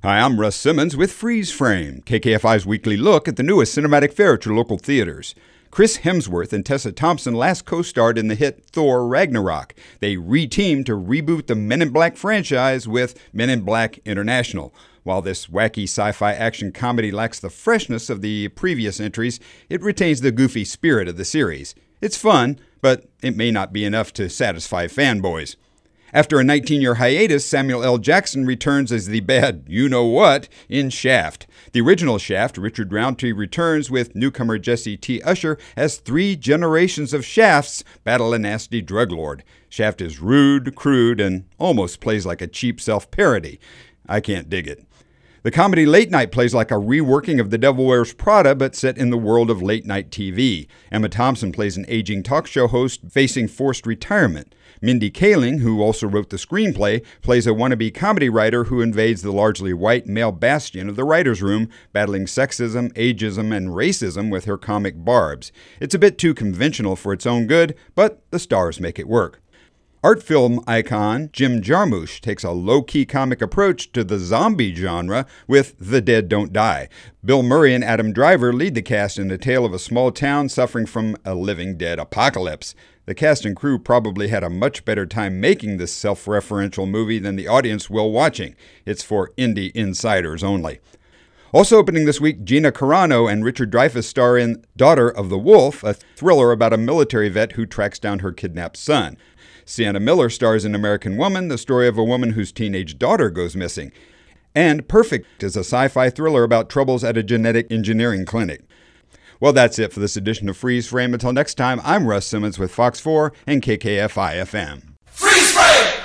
Hi, I'm Russ Simmons with Freeze Frame, KKFI's weekly look at the newest cinematic fare to local theaters. Chris Hemsworth and Tessa Thompson last co-starred in the hit Thor Ragnarok. They re-teamed to reboot the Men in Black franchise with Men in Black International. While this wacky sci-fi action comedy lacks the freshness of the previous entries, it retains the goofy spirit of the series. It's fun, but it may not be enough to satisfy fanboys. After a 19-year hiatus, Samuel L. Jackson returns as the bad you-know-what in Shaft. The original Shaft, Richard Roundtree, returns with newcomer Jesse T. Usher as three generations of Shafts battle a nasty drug lord. Shaft is rude, crude, and almost plays like a cheap self-parody. I can't dig it. The comedy Late Night plays like a reworking of The Devil Wears Prada, but set in the world of late-night TV. Emma Thompson plays an aging talk show host facing forced retirement. Mindy Kaling, who also wrote the screenplay, plays a wannabe comedy writer who invades the largely white male bastion of the writer's room, battling sexism, ageism, and racism with her comic barbs. It's a bit too conventional for its own good, but the stars make it work. Art film icon Jim Jarmusch takes a low-key comic approach to the zombie genre with The Dead Don't Die. Bill Murray and Adam Driver lead the cast in a tale of a small town suffering from a living dead apocalypse. The cast and crew probably had a much better time making this self-referential movie than the audience will watching. It's for indie insiders only. Also opening this week, Gina Carano and Richard Dreyfuss star in Daughter of the Wolf, a thriller about a military vet who tracks down her kidnapped son. Sienna Miller stars in American Woman, the story of a woman whose teenage daughter goes missing. And Perfect is a sci-fi thriller about troubles at a genetic engineering clinic. Well, that's it for this edition of Freeze Frame. Until next time, I'm Russ Simmons with Fox 4 and KKFI FM. Freeze Frame!